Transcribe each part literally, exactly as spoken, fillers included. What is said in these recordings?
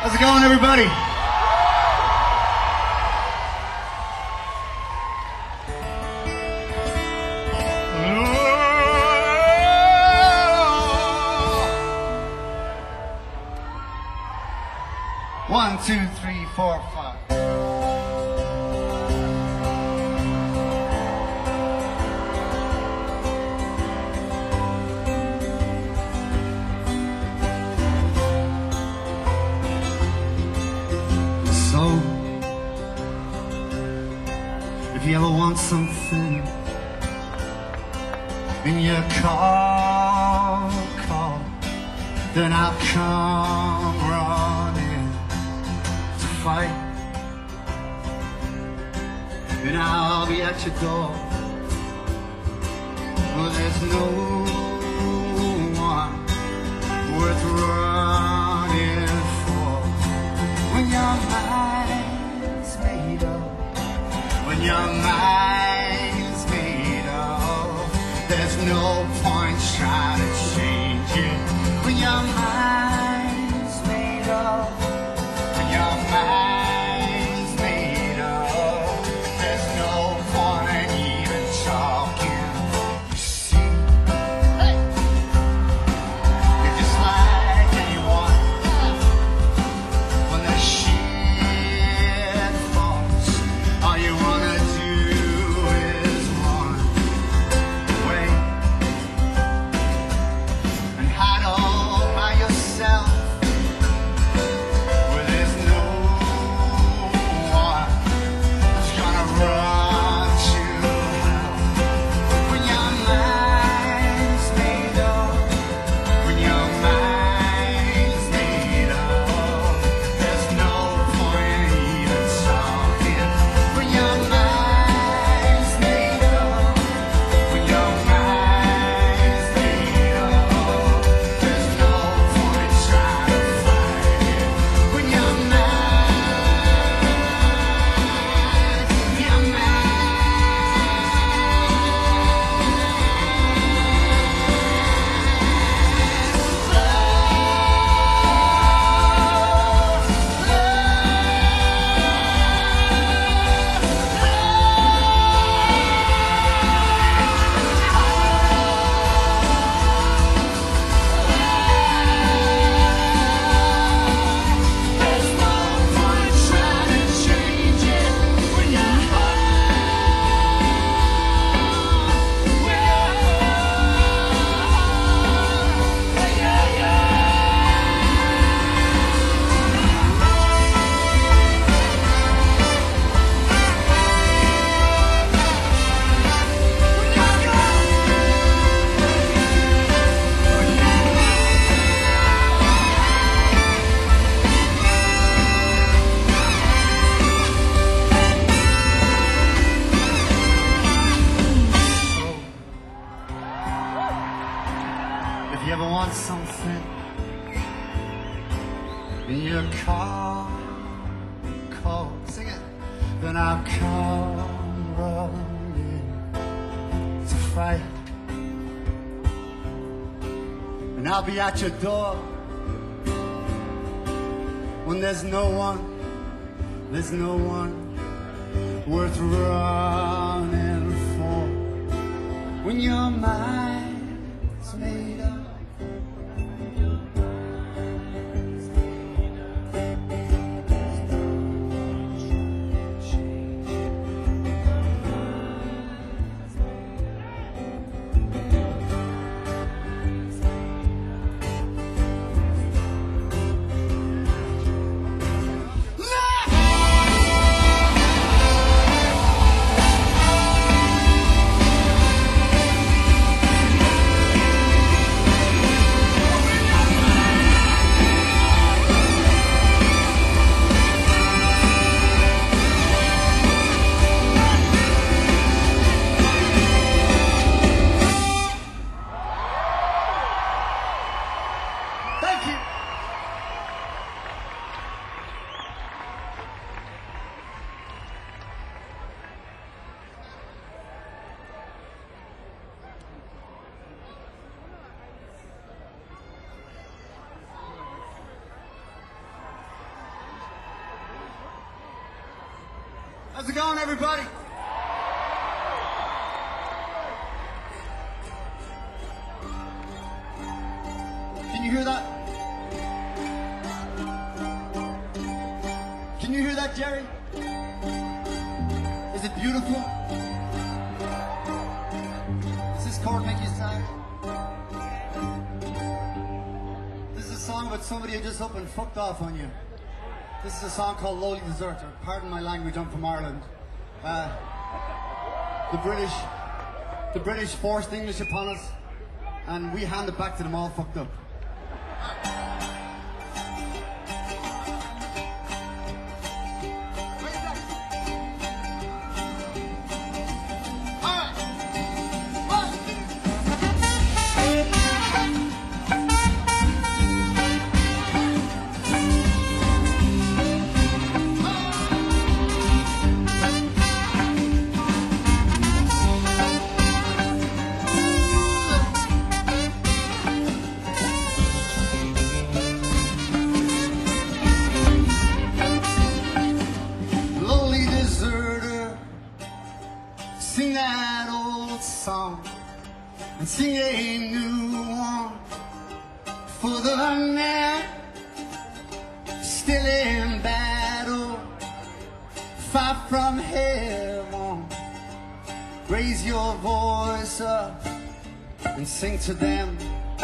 How's it going, everybody? One, two, three, four, five. So, if you ever want something in your car, call, then I'll come running to fight, and I'll be at your door. Well, there's no one worth running for when your mind's made up. When your mind's made up, there's no point trying to change it. When your mind's made up, when your mind's made up, there's no point in even talking. You see, hey, you're just like anyone. When the shit falls, all you wanna do is run away and hide all by yourself, where there's no one who's gonna run to hell. When your mind's made up, when your mind's made up, there's no point in even talking. When your mind's made up, when your mind's made up, there's no point trying to fight it. When your mind, your mind. There's no point trying to change it when your heart, when your heart, yeah, yeah. If you ever want something in your car, call, sing it, then I'll come running to fight, and I'll be at your door when there's no one, there's no one worth running for. When your mind's made up. How's it going, everybody? Can you hear that? Can you hear that, Jerry? Is it beautiful? Does this chord make you sad? This is a song about somebody who just up and fucked off on you. This is a song called Lowly Deserter. Pardon my language, I'm from Ireland. Uh, the British, the British forced English upon us, and we hand it back to them all fucked up. Sing that old song and sing a new one for the man still in battle, far from heaven. Raise your voice up and sing to them.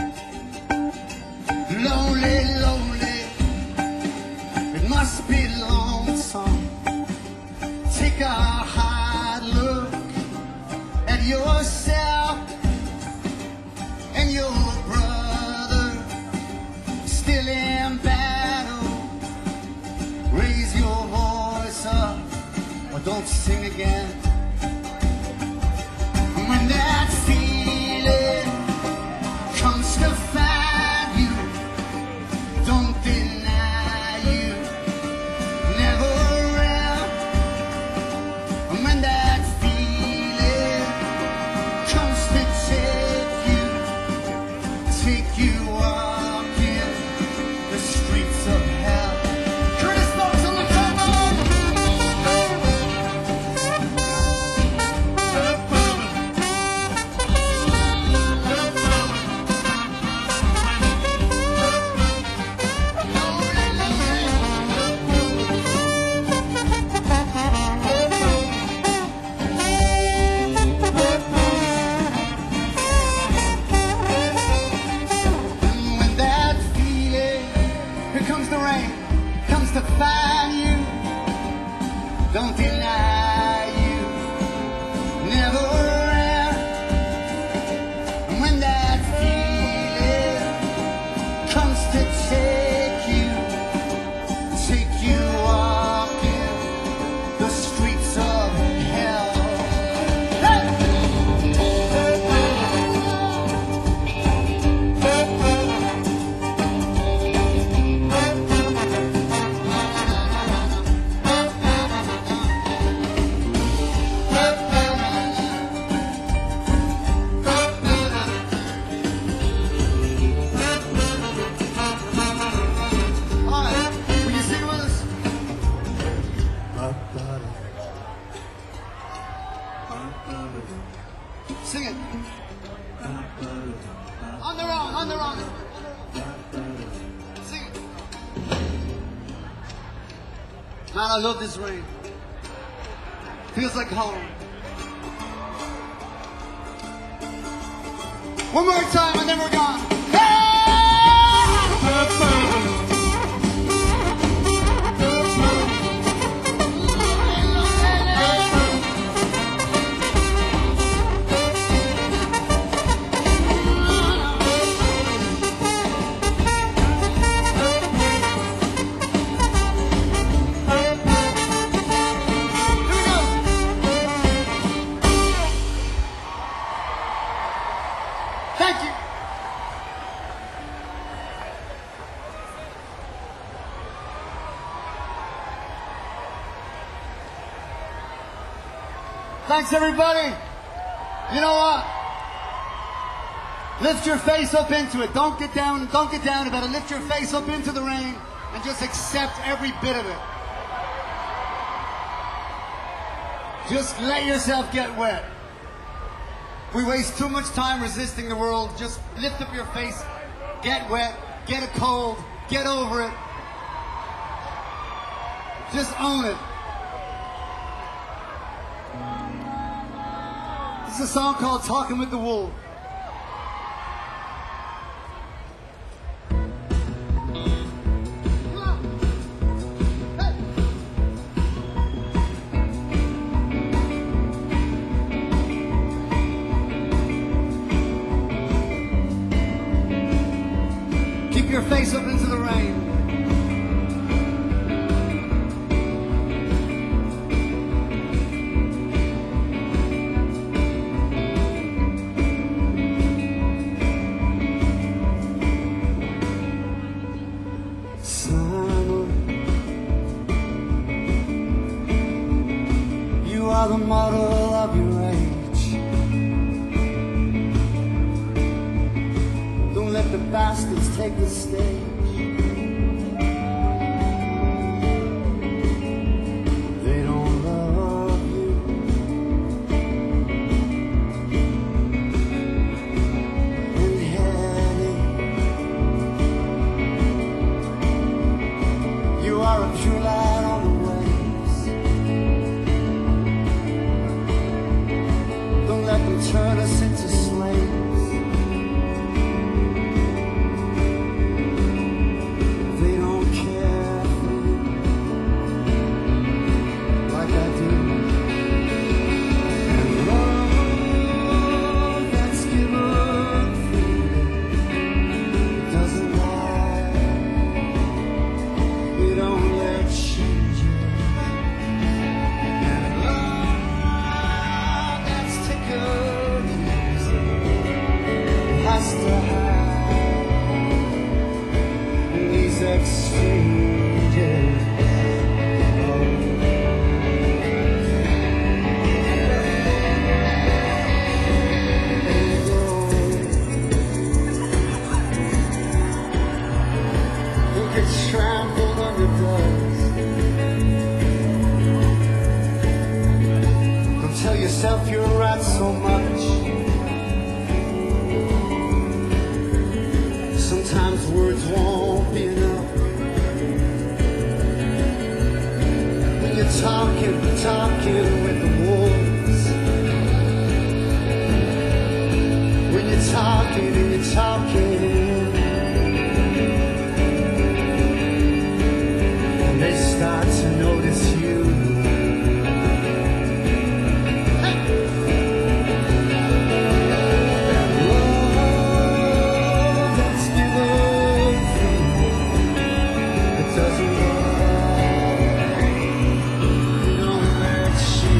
Lonely, lonely, it must be lonesome. Take a hard look at yourself and your brother still in battle. Raise your voice up or don't sing again. When that feeling comes to find you, don't deny you, never will. When that feeling comes to take you, take you walking the streets of hell. Curtis Fox on the trombone. When that feeling, here comes the rain, comes to find you, don't deny you, never will. When that feeling comes to take you, take you walking the streets of hell. Hey! All right, will you sing with us? Sing it. On their own, on their own. Sing it. Man, I love this rain. Feels like home. One more time and then we're gone. Thank you. Thanks, everybody. You know what? Lift your face up into it. Don't get down. Don't get down about it. Lift your face up into the rain and just accept every bit of it. Just let yourself get wet. We waste too much time resisting the world. Just lift up your face, get wet, get a cold, get over it. Just own it. This is a song called Talking with the Wolves. Keep your face up into the rain. Summer, you are the model of your age. Don't let the bastards take the stage. They don't love you. And heading, you are a pure light on the waves. Don't let them turn us into slaves. They don't care for you like I do. And love that's given freely doesn't lie. We don't let changes. And love that's tickled has to hide in these exchanges. Who gets trampled under dust? Don't tell yourself you're right so much. Sometimes words won't be enough. When you're talking, talking with the wolves. When you're talking and you're talking, and they start to notice you. Love that's given freely, it doesn't lie. You don't let she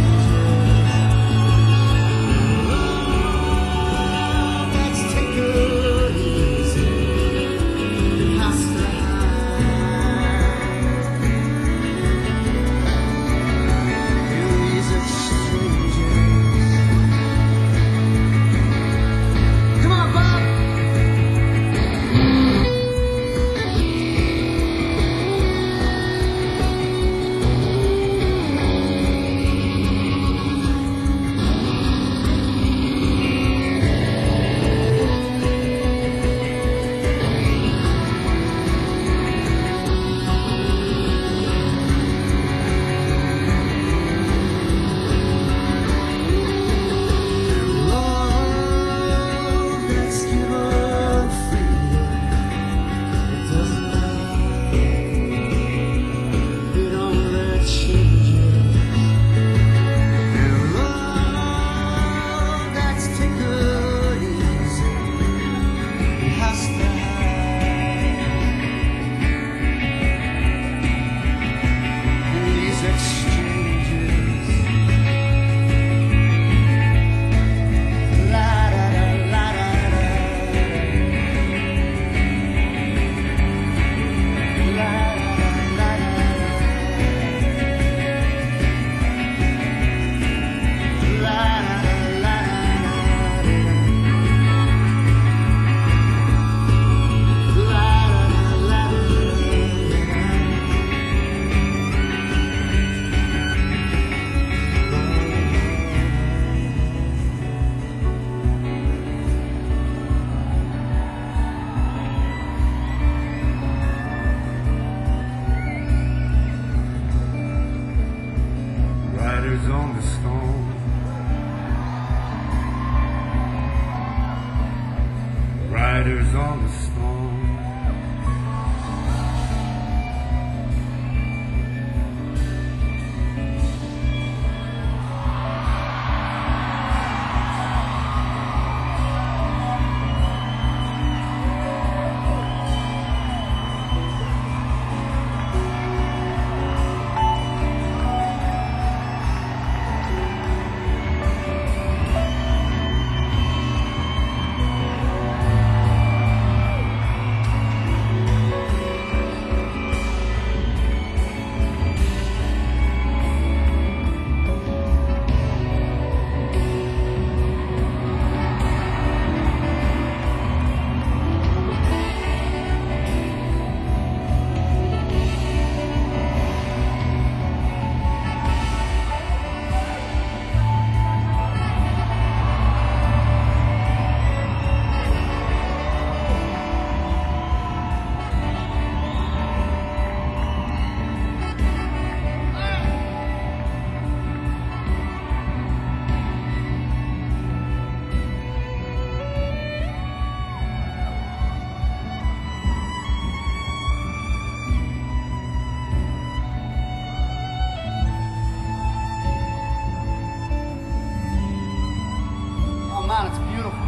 Riders on the storm. Riders on the storm. Man, it's beautiful.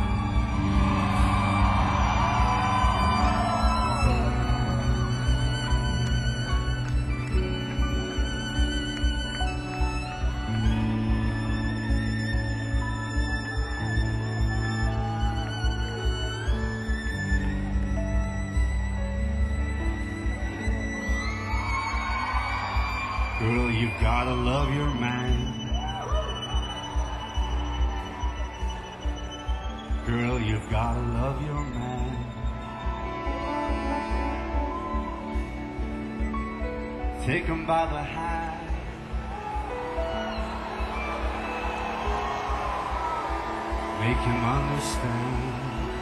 Girl, you've gotta love your man. Girl, you've gotta love your man. Take him by the hand. Make him understand.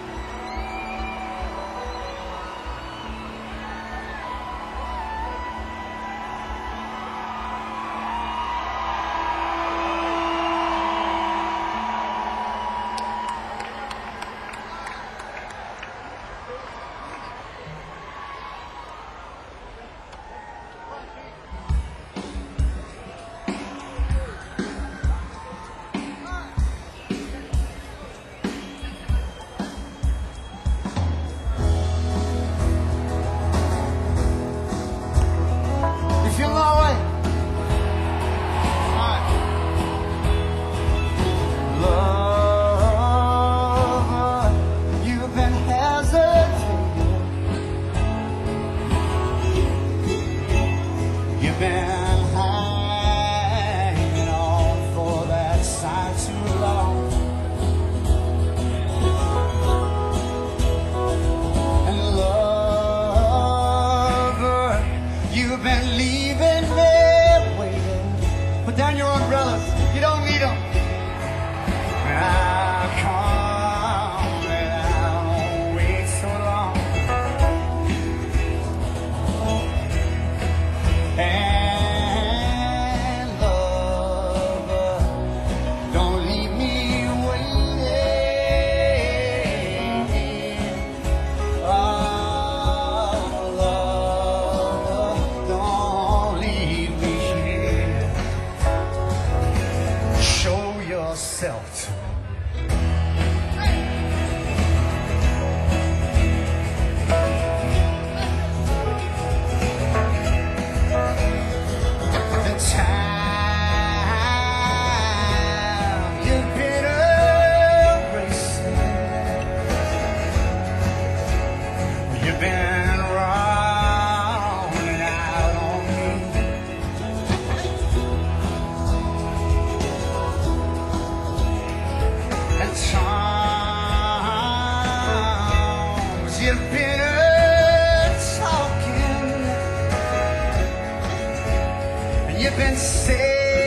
You've been saying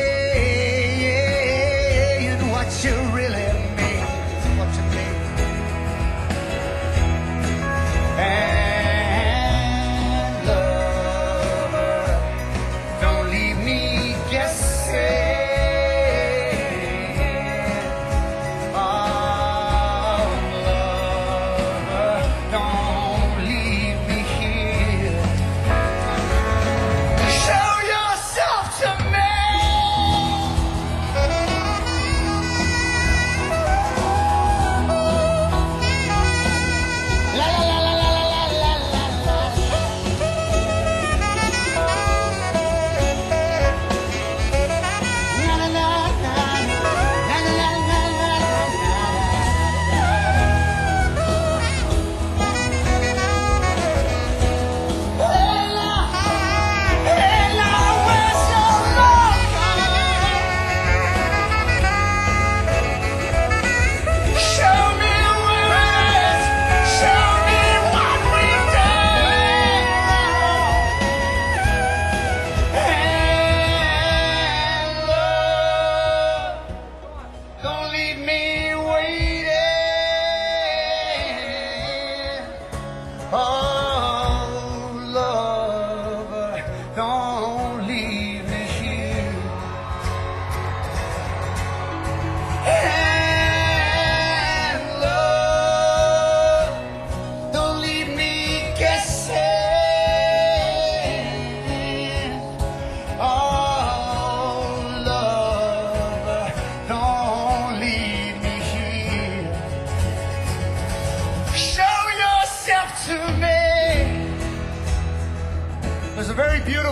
what you really mean, what you mean. And lover, don't leave me guessing.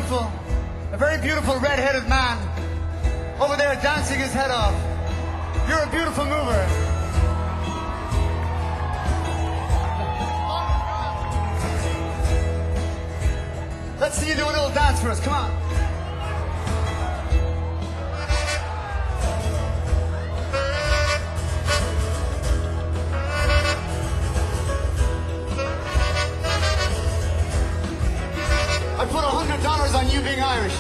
beautiful, a very beautiful red-headed man over there dancing his head off. You're a beautiful mover. Let's see you do a little dance for us. Come on. I put a hundred dollars on you being Irish.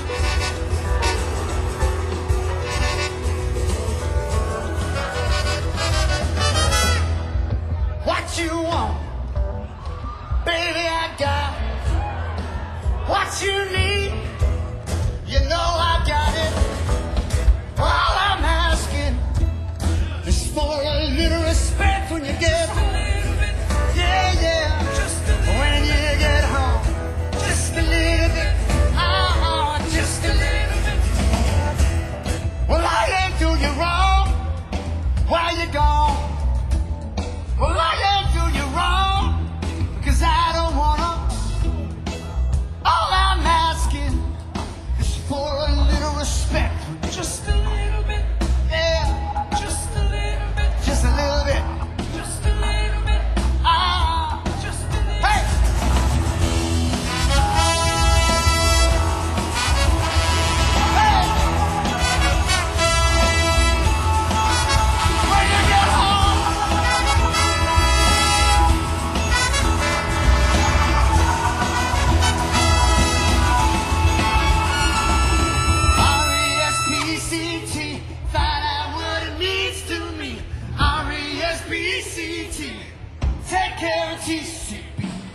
What you want, baby, I got. What you need, you know I got it. All I'm asking is for a little respect when you get home. Yeah, yeah. When you get home, just a little bit. Oh, just a little bit. Well, I ain't do you wrong. Why you gone? Well, I ain't do you wrong, 'cause I don't wanna. All I'm asking is for a little respect. Just a little bit, Yeah, just a little bit, just a little bit. just a little bit, Ah, just a little hey! Hey! When you get home, R E S P C T, find out what it means to me. R E S P C T, take care of T C B.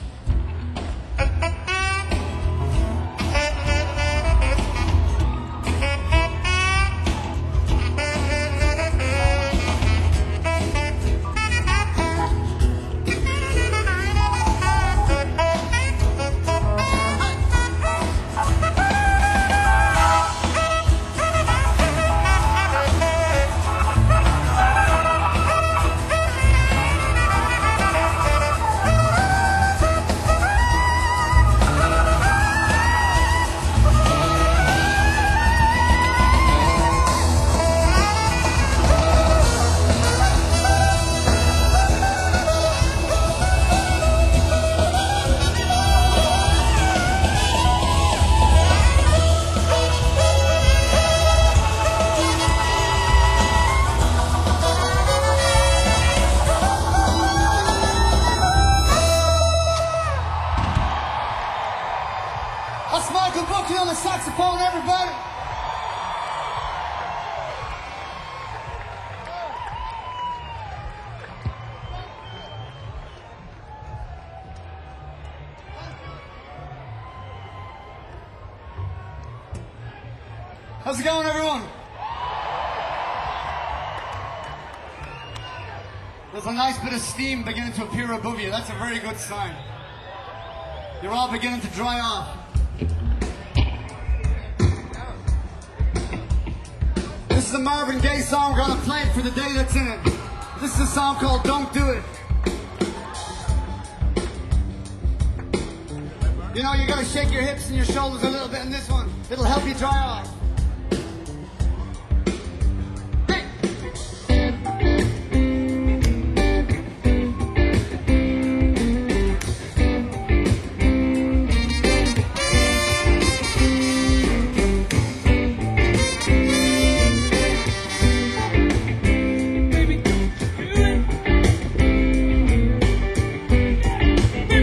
That's Michael Buckley on the saxophone, everybody. How's it going, everyone? There's a nice bit of steam beginning to appear above you. That's a very good sign. You're all beginning to dry off. This is a Marvin Gaye song. We're gonna play it for the day that's in it. This is a song called Don't Do It. You know, you gotta shake your hips and your shoulders a little bit in this one. It'll help you dry off.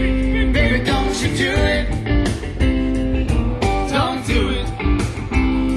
Baby, don't you do it. Don't do it.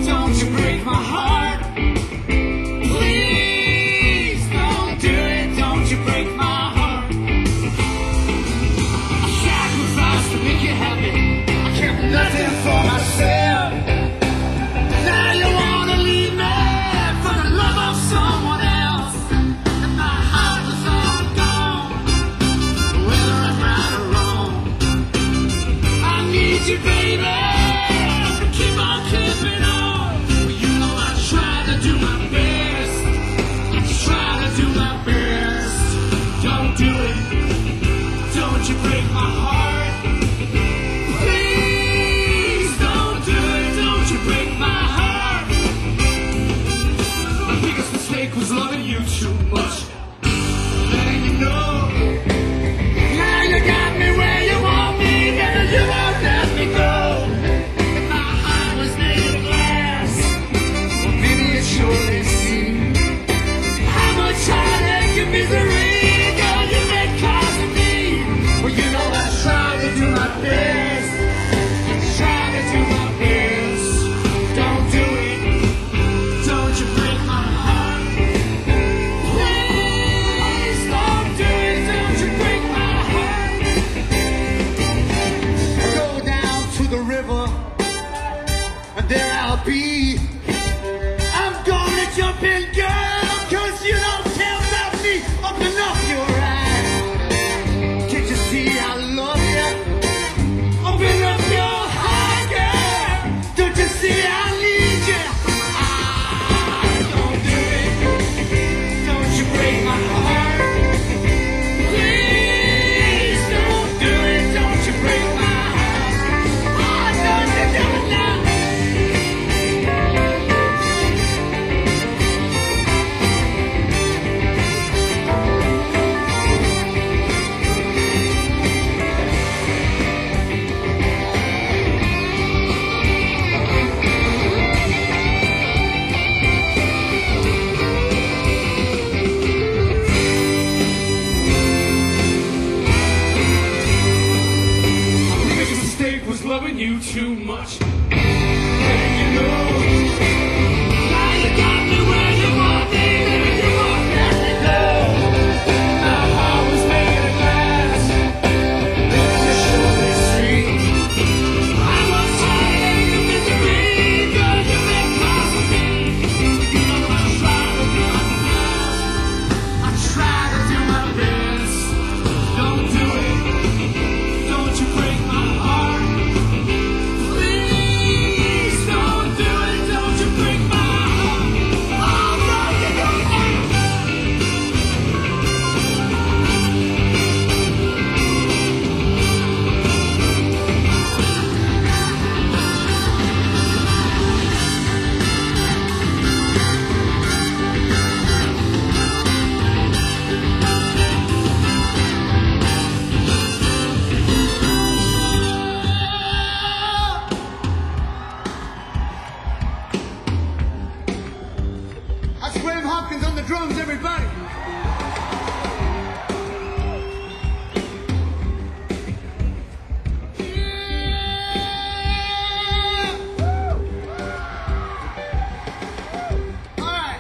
I'll be. I'm gonna jump in, girl, cause you don't care about me. Open up your eyes. Can't you see I love you? Open up your heart, girl. Don't you see I need you? Ah, don't do it. Don't you break my heart. Please don't do it. Don't you break my heart. Oh, don't you do it now. Biggest mistake was loving you too much. And you know, now you got me where you want me, and you won't let me go. My heart was made of glass, and you surely see I was tired of misery, girl, you make cause of me. You know I try to do my best. I try to do my best. Don't do it. Don't you break my heart. Please don't do it. Don't you break my heart. Oh, don't you do it. That's Graham Hopkins on the drums, everybody. All right.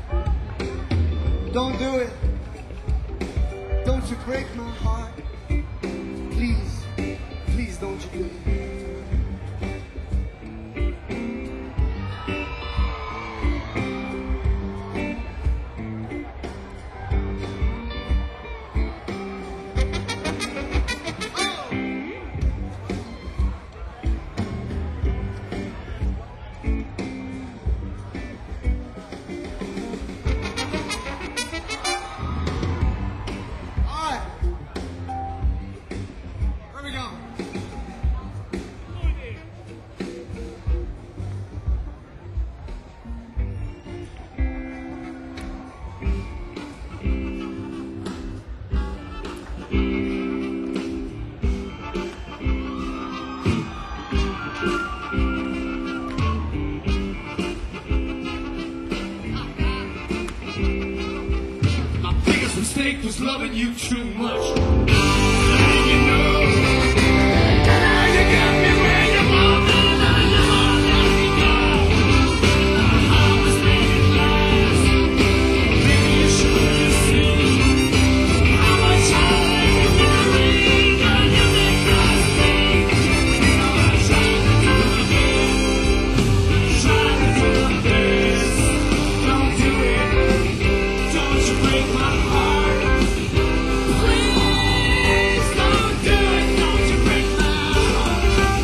Don't do it. Don't you break my heart. Please, please don't you do it. All right. Where we going? My biggest mistake was loving you too much. And you know, now you got me where you want me, and you won't let me go. My heart was made of glass. Baby, you should see how much I like you misery, girl, you make us think. You know I try to do my best, try to do my best. Don't do it. Don't you break my heart. Please don't do it. Don't you break my heart.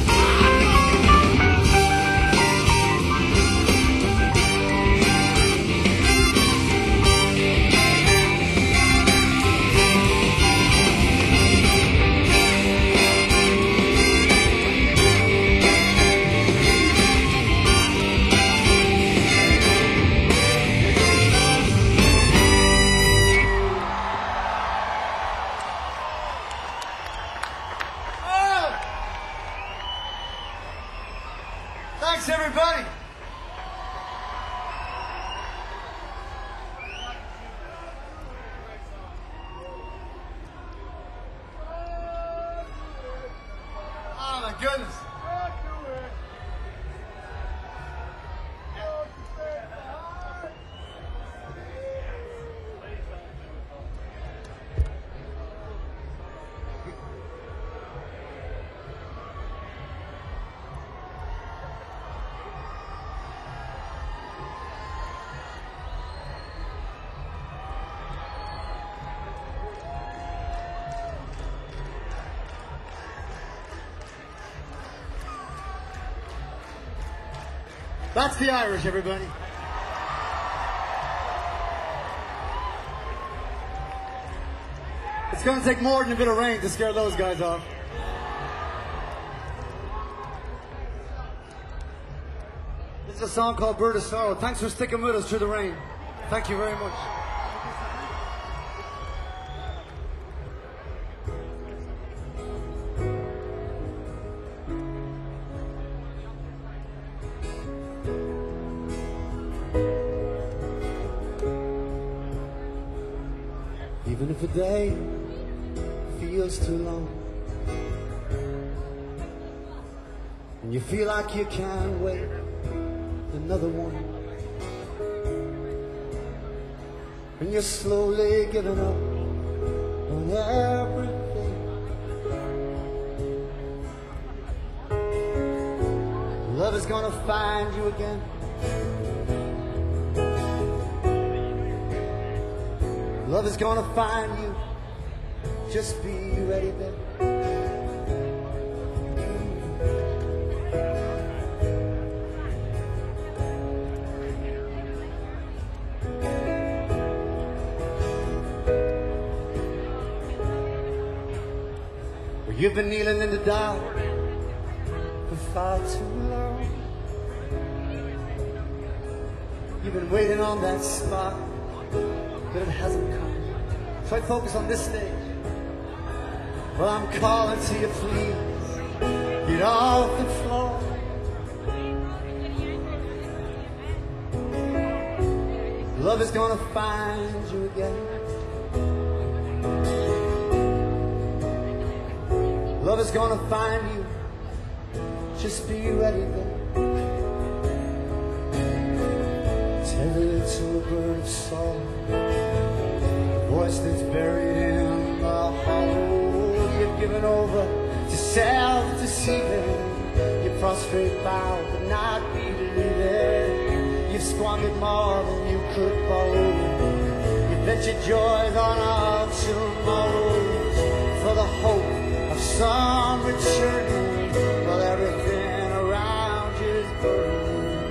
Oh! Thanks, everybody. Oh, my goodness. That's the Irish, everybody. It's going to take more than a bit of rain to scare those guys off. This is a song called Bird of Sorrow. Thanks for sticking with us through the rain. Thank you very much. Even if a day feels too long and you feel like you can't wait another one, and you're slowly giving up on everything, love is gonna find you again. Love is gonna find you. Just be ready, baby. Well, you've been kneeling in the dark for far too long. You've been waiting on that spot, but it hasn't come. Try to focus on this stage. Well, I'm calling to you, please. Get off the floor. Love is gonna find you again. Love is gonna find you. Just be ready then. Tell it to a bird of song, voice that's buried in the hollow. You've given over to self-deceiving. You prostrate bow but not believing. You've squandered more than you could borrow. You bet your joys on our tomorrows for the hope of some returning, while everything around you is burning.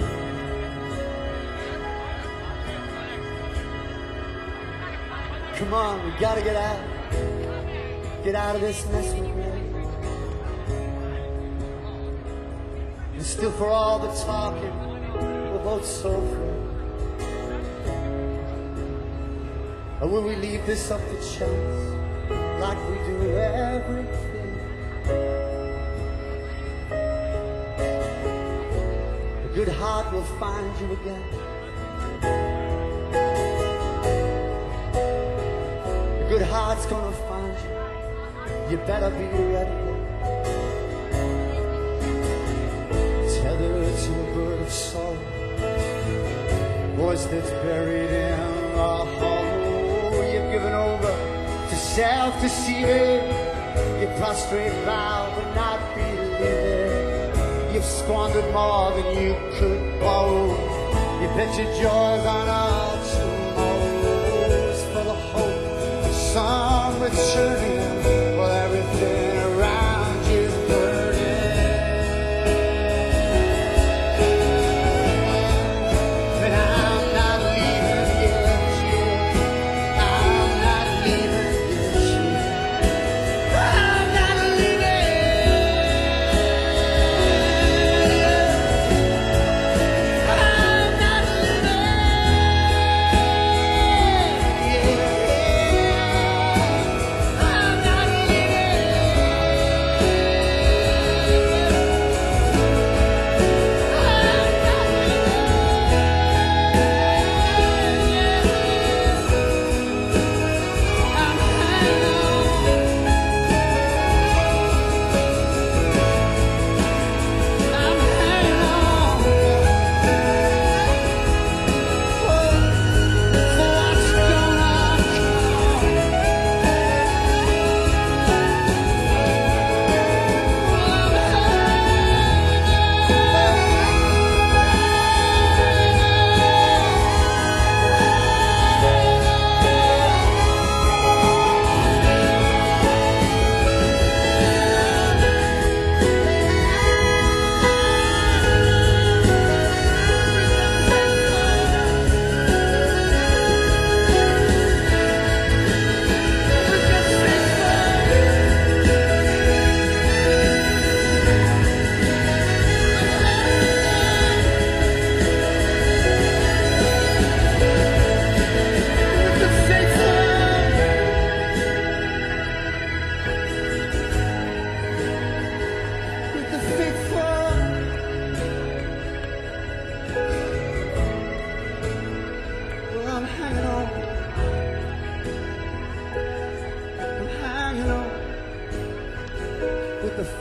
Come on, we gotta get out. Get out of this mess with me. And still, for all the talking, we're both so free. Or will we leave this up to chance, like we do everything? A good heart will find you again. Good heart's gonna find you. You better be ready. Tethered to a bird of sorrow, voice that's buried in a hollow. You've given over to self-deceiving. You prostrate vow but not believing. You've squandered more than you could borrow. You bet your joys on our tomorrows for the hope some returning, while everything around you is burning. But I'm not leaving yet, yeah. I'm not leaving yet, yeah. I'm not leaving. I'm not leaving.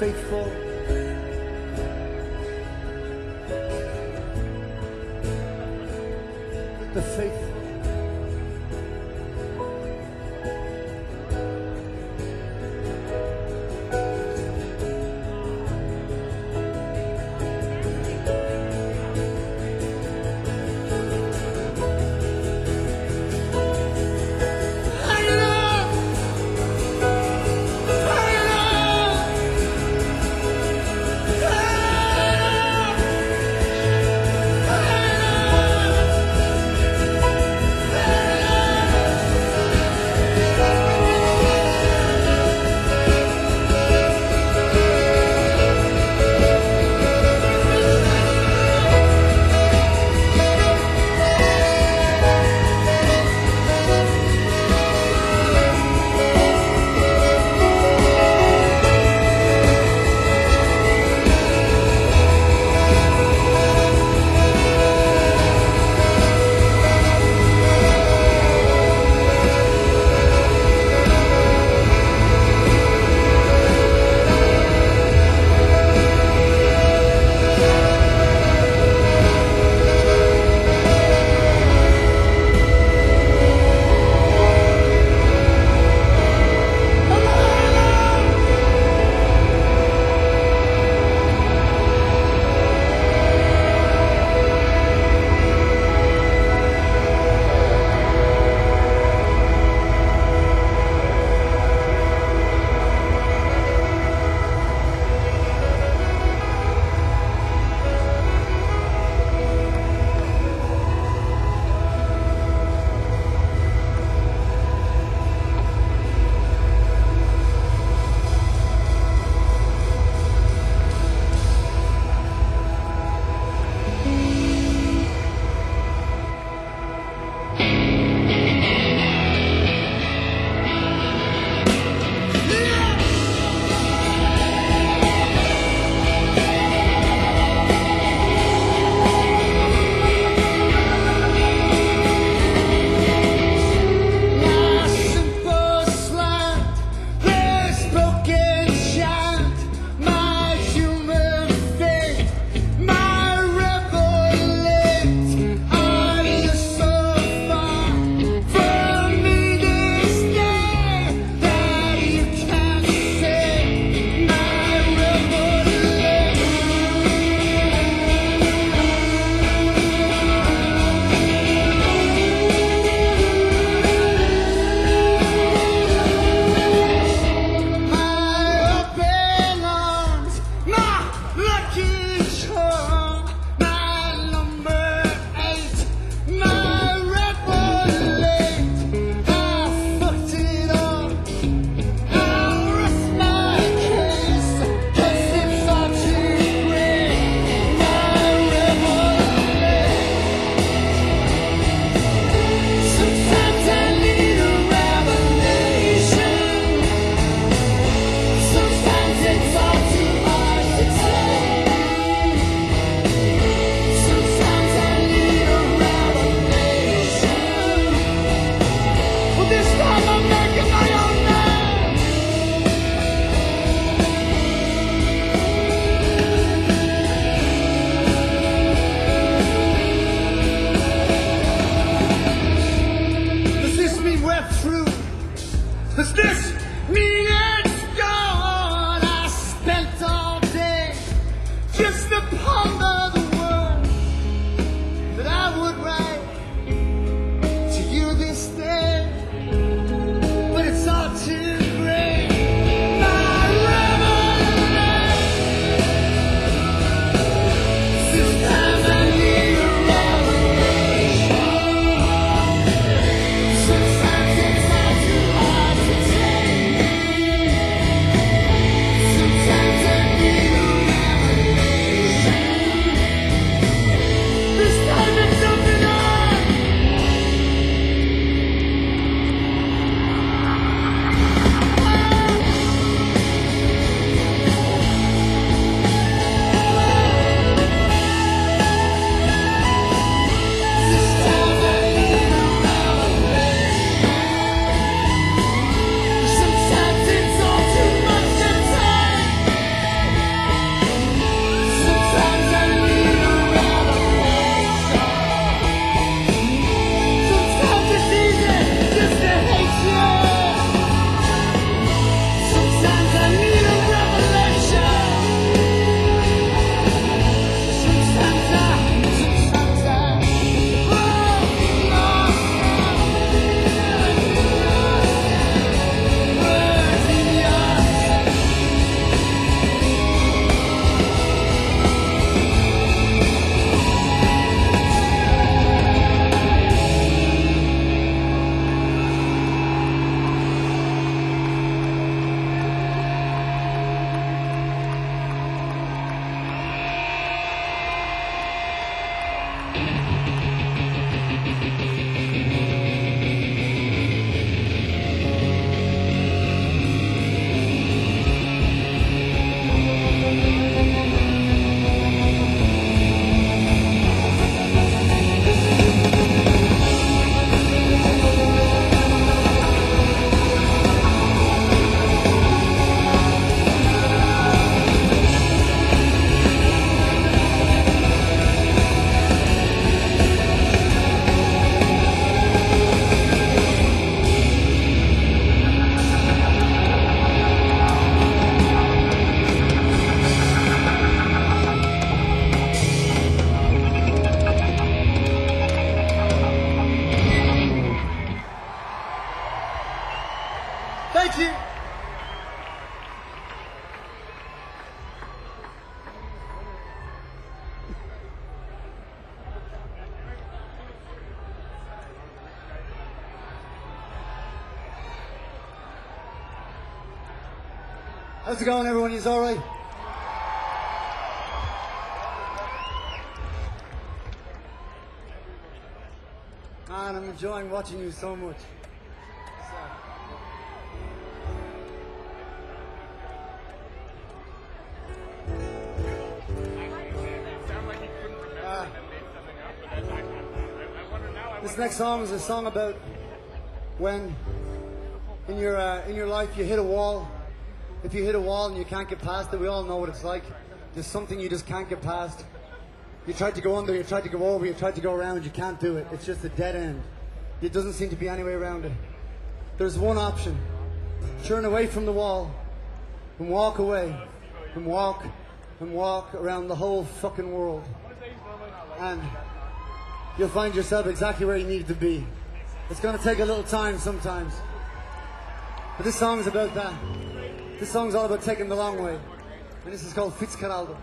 faithful. The faithful. Thank you. How's it going, everyone? Is all right? Man, I'm enjoying watching you so much. Uh, this next song is a song about when in your uh, in your life you hit a wall. If you hit a wall and you can't get past it, we all know what it's like. There's something you just can't get past. You tried to go under, you tried to go over, you tried to go around, you can't do it. It's just a dead end. It doesn't seem to be any way around it. There's one option. Turn away from the wall and walk away and walk and walk around the whole fucking world. And you'll find yourself exactly where you need to be. It's going to take a little time sometimes. But this song is about that. This song's all about taking the long way. And this is called Fitzcarraldo.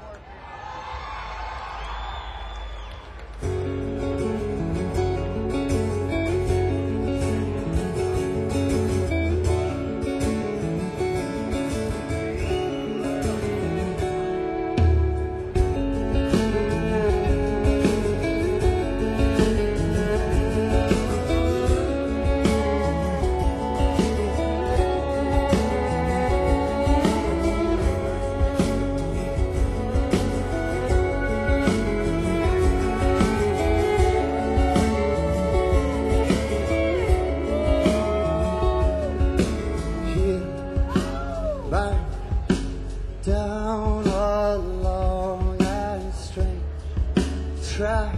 Down a long and strange track,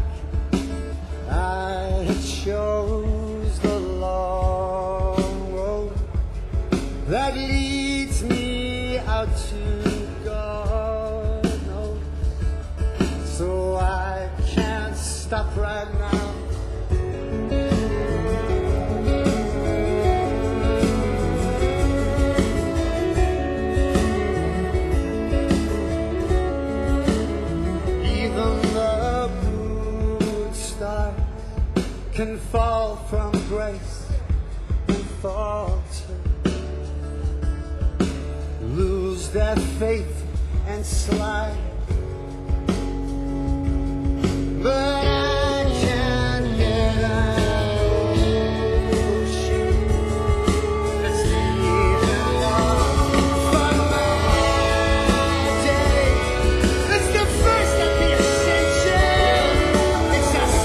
I chose the long road that leads me out to God knows. So I can't stop right now. Can fall from grace and falter, lose their faith and slide. But I can't get out of you. Let's leave it all for my day. It's the first of the ascension. It's a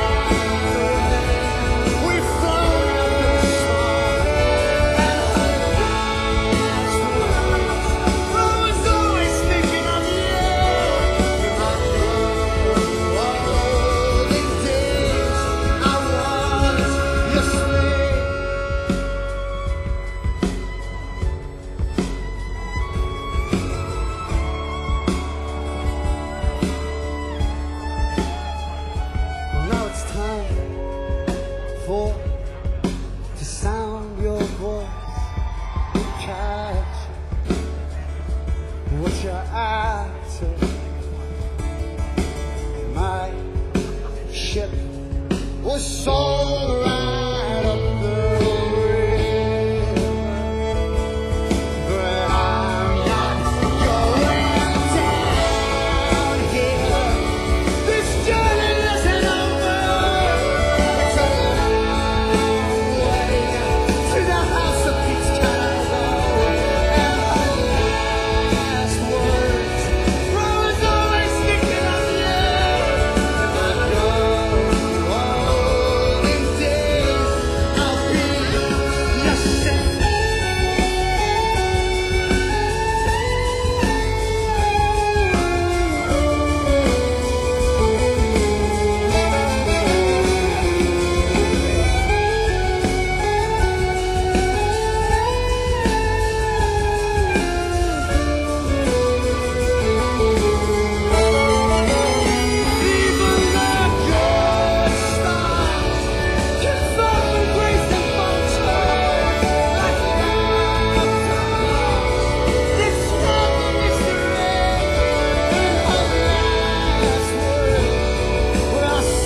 to sound your voice, catch what you're after. My ship was sold right up the river, but I'm not going down here. This journey isn't over.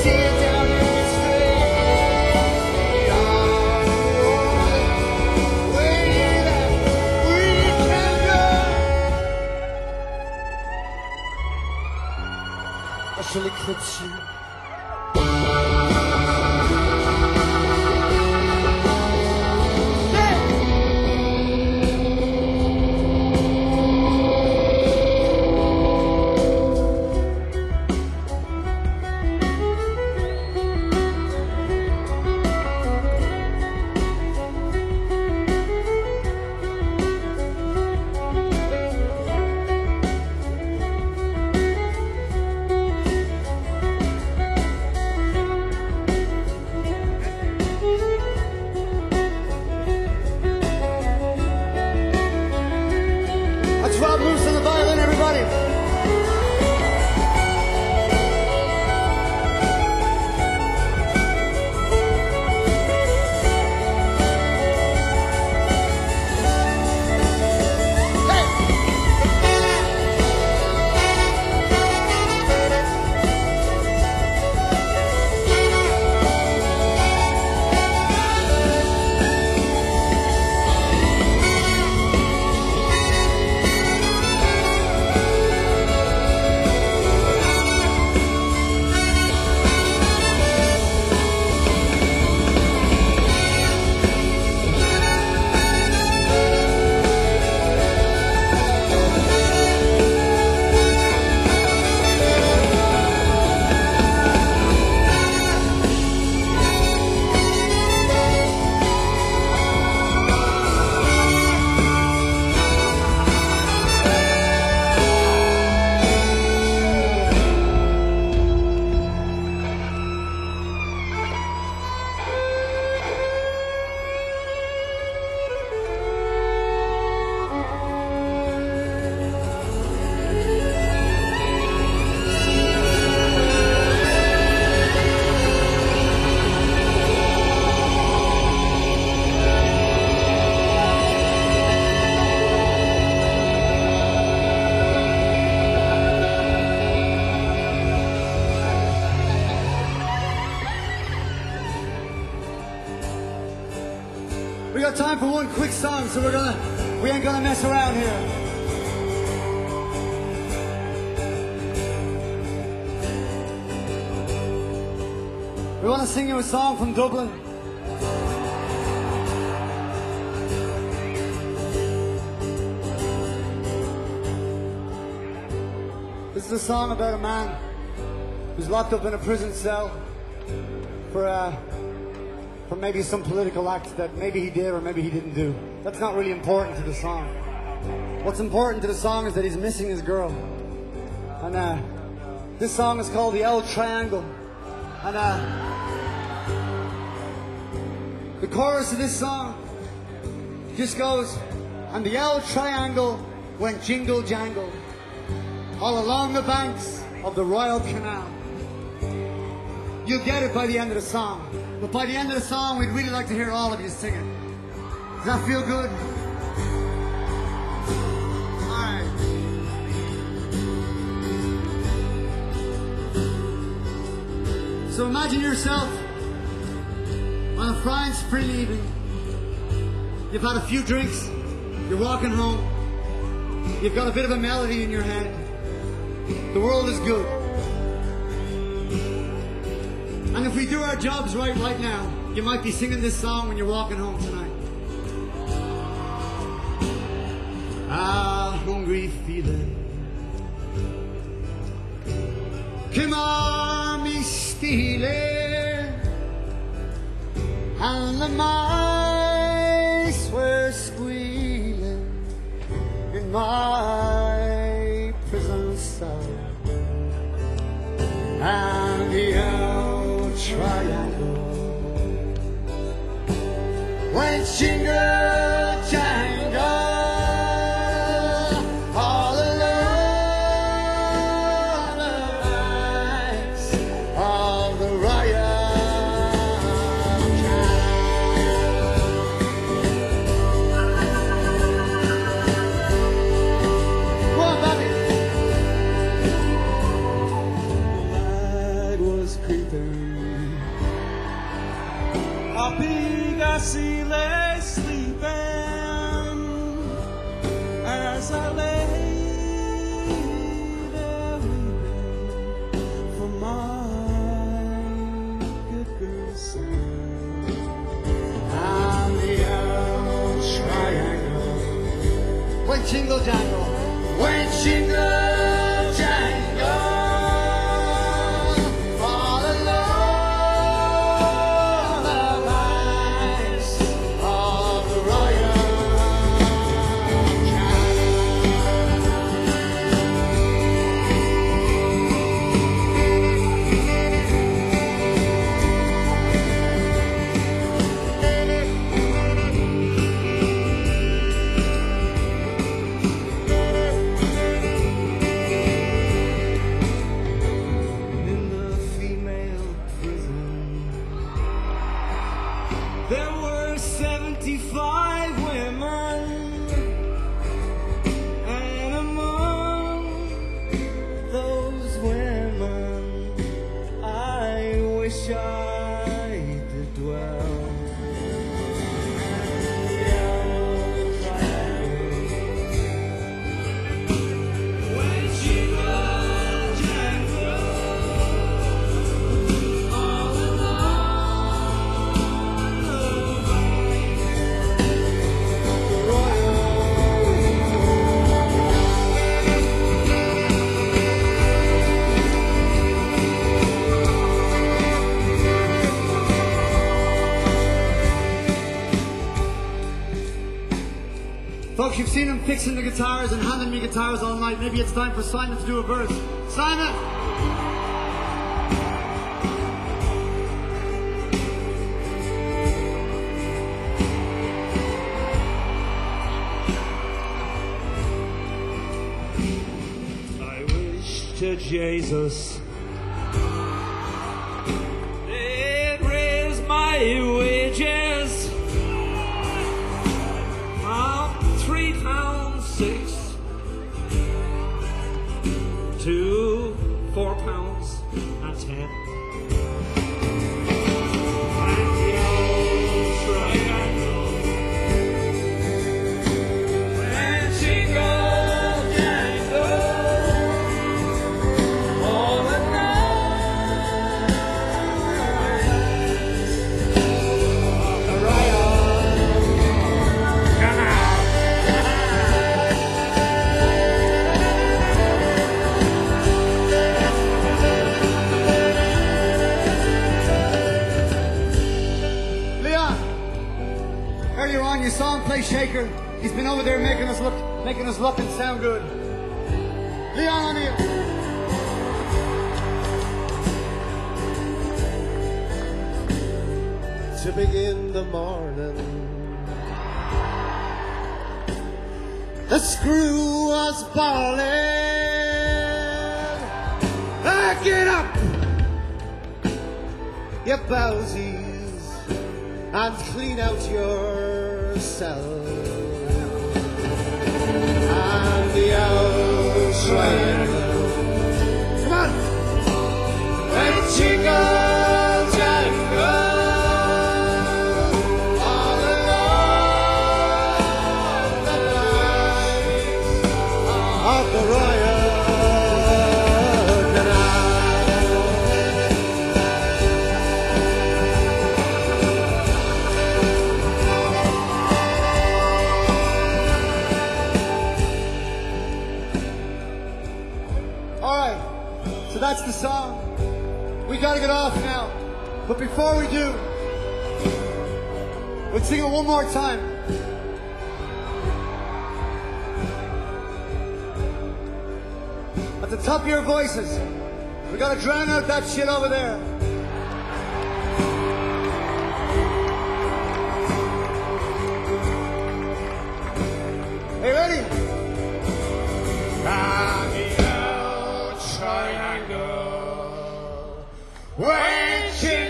sit down in the street on the way that we can go. I shall eclipse you. Rob Moose on the violin, everybody. We got time for one quick song, so we're gonna, we ain't gonna mess around here. We want to sing you a song from Dublin. This is a song about a man who's locked up in a prison cell for uh, for maybe some political act that maybe he did or maybe he didn't do. That's not really important to the song. What's important to the song is that he's missing his girl. And uh, this song is called The Old Triangle. And uh, the chorus of this song just goes, and the old triangle went jingle jangle all along the banks of the Royal Canal. You'll get it by the end of the song. But by the end of the song, we'd really like to hear all of you sing it. Does that feel good? All right. So imagine yourself on a fine spring evening. You've had a few drinks. You're walking home. You've got a bit of a melody in your head. The world is good. And if we do our jobs right right now, you might be singing this song when you're walking home tonight. A hungry feeling came on me stealing, and the mice were squealing in my prison cell, and the old triangle went jingle jangle all along the banks of the Royal Canal. Go on, Bobby. The night was creeping A pig I see lay sleeping as I lay there weeping for my good girl's son. And the old triangle, when jingle jangle, when jingle jangle, all along the lines of the Royal In the female prison, there were seventy-five women, and among those women, I wish I did dwell. When jingle jangle, all along the Folks, you've seen him fixing the guitars and handing me guitars all night. Maybe it's time for Simon to do a verse. Simon! I wish to Jesus they'd raise my wages from three pounds six to four pounds and ten. And the old triangle, when jingle jangle, all the night of the Royal Canal. Leon! Earlier on you saw him play Shaker. He's been over there making us look making us look and sound good. Leon, on you. To begin the morning, The screw was balling. Ah, get up, you bowsies, and clean out yourself. And the old triangle. Come on. When jingle jangle. All along the lines of the Royal Canal. All right, so that's the song. We gotta get off now, but before we do, let's sing it one more time. At the top of your voices, we gotta drown out that shit over there. Hey, ready? Round the old triangle, when you